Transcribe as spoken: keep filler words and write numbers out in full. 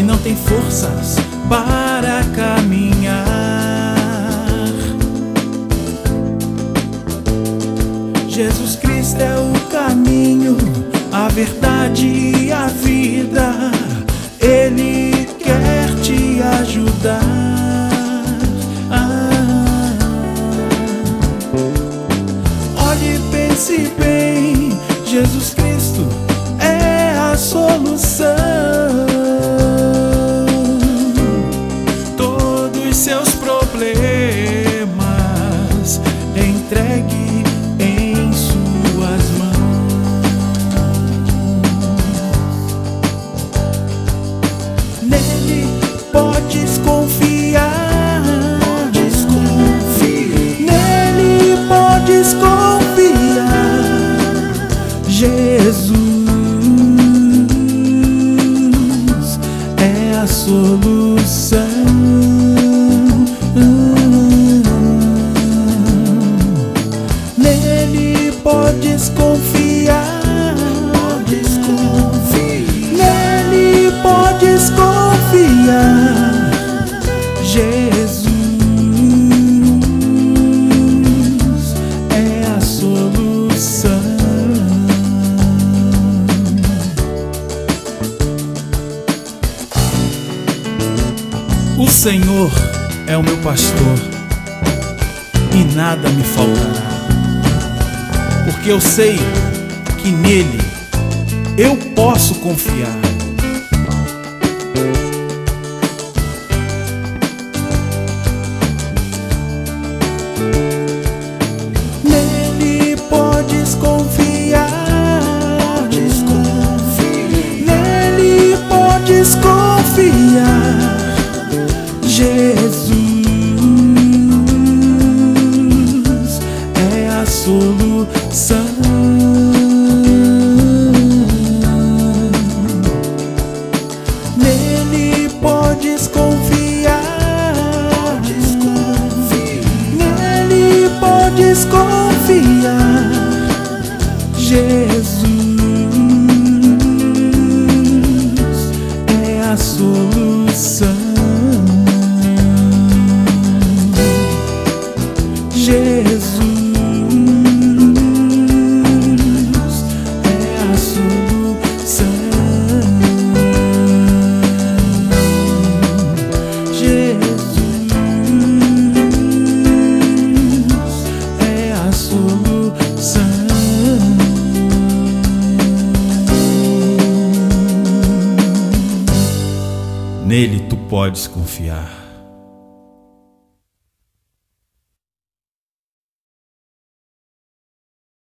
não tem forças para caminhar. Jesus Cristo é o caminho, a verdade e a vida. Ele quer te ajudar. Ah. Olhe e pense bem, Jesus Cristo é a solução. Todos os seus problemas entregue em suas mãos. Nele podes confiar, podes confiar. Nele podes confiar. Jesus é a solução. Nele podes confiar, podes confiar. Nele podes confiar. Jesus é a solução. O Senhor é o meu pastor e nada me faltará, porque eu sei que nele eu posso confiar. Nele podes confiar, podes confiar. Nele podes confiar. Jesus é a solução. Nele podes confiar, podes confiar. Nele podes confiar. Jesus é a solução. Jesus é a solução. Jesus é a solução. Nele tu podes confiar.